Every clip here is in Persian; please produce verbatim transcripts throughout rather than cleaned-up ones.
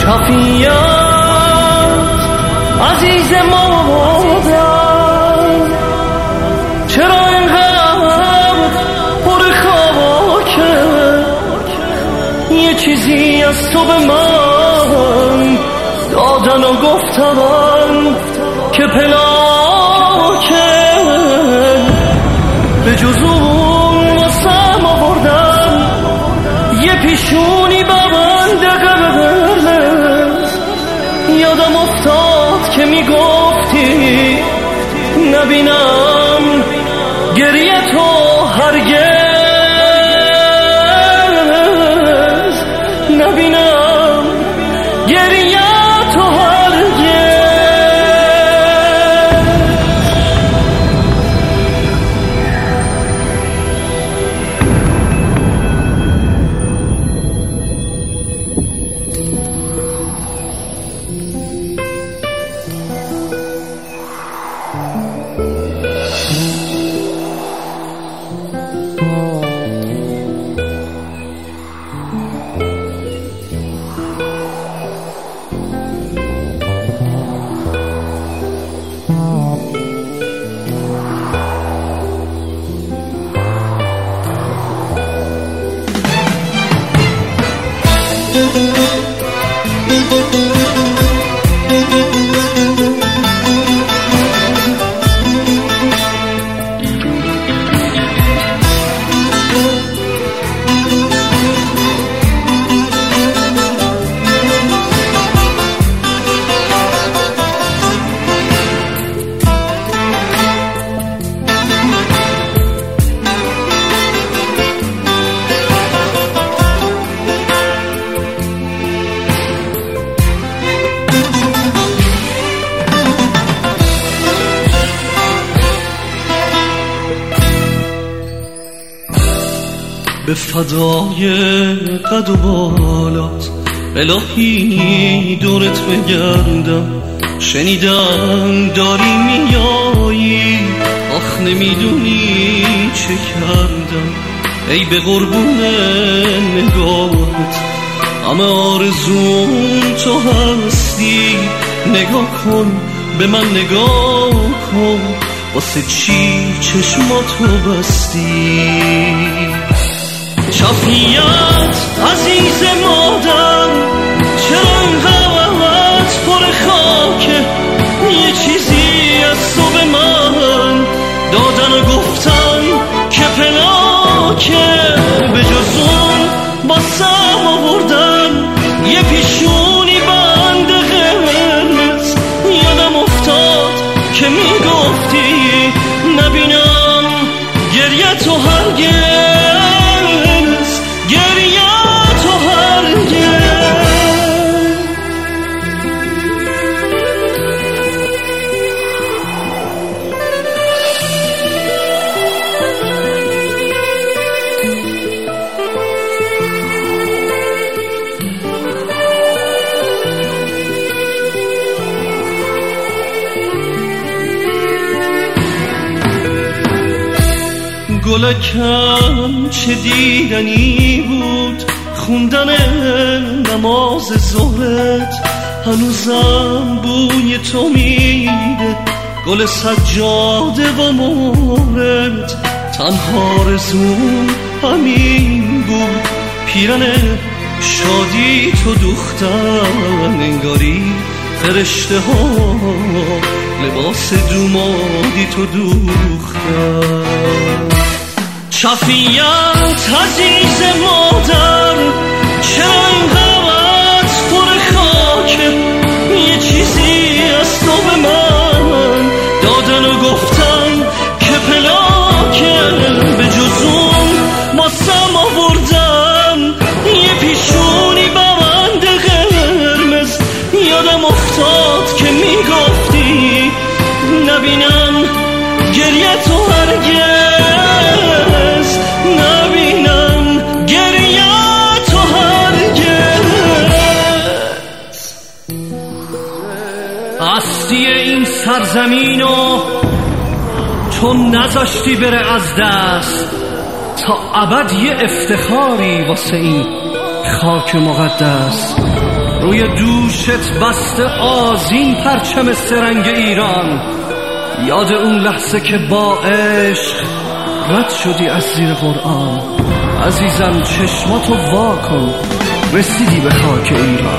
شفیعت عزیز مادر، چرا اینقدر پر خاکه؟ یه چیزی از تو به من دادن و گفتن که پلاکه، به جز اون واسم آوردن یه پیشونی ببنده قرمز. یادم افتاد که میگفتی نبینم گریه تو هرگز، نبینم گریه تو هرگز. به فدای قد و بالات الهی دورت بگردم، شنیدم داری میایی، آخ نمیدونی چه کردم. ای به قربون نگاهت همه آرزوم تو هستی، نگاه کن به من نگاه کن، واسه چی چشماتو بستی؟ شفیعت عزیز مادر، چرا اینقدر پر خاکه؟ یه چیزی از تو به من دادن و گفتن که پلاکه، به جز اون باسم آوردن یه پیشونی بند قرمز. یادم افتاد که میگفتی نبینم گریه تو هرگز، گریه تو هرگز. گلکم چه دیدنی بود خوندن نماز ظهرت، هنوزم بوی تو میده گل سجاده و مهرت. تنها آرزوم همین بود پیرن شادی تو دوختن، انگاری فرشته ها لباس دومادی تو دوختن. شفیعت عزیز مادر، چرا اینقدر پر خاکه؟ یه چیزی از تو به من دادن و گفتن که پلاکه، به جز اون واسم آوردن یه پیشونی بند قرمز. یادم افتاد که میگفتی نبینم گریه تو هرگز، نبینم گریه تو هرگز. هستی این سرزمینو تو نذاشتی بره از دست، تا ابد یه افتخاری واسه این خاک مقدس. روی دوشت بسته آذین پرچم سرنگ ایران. یاد اون لحظه که با عشق رد شدی از زیر قرآن. عزیزم چشماتو وا کن، رسیدی به خاک ایران.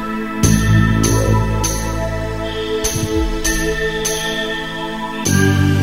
you.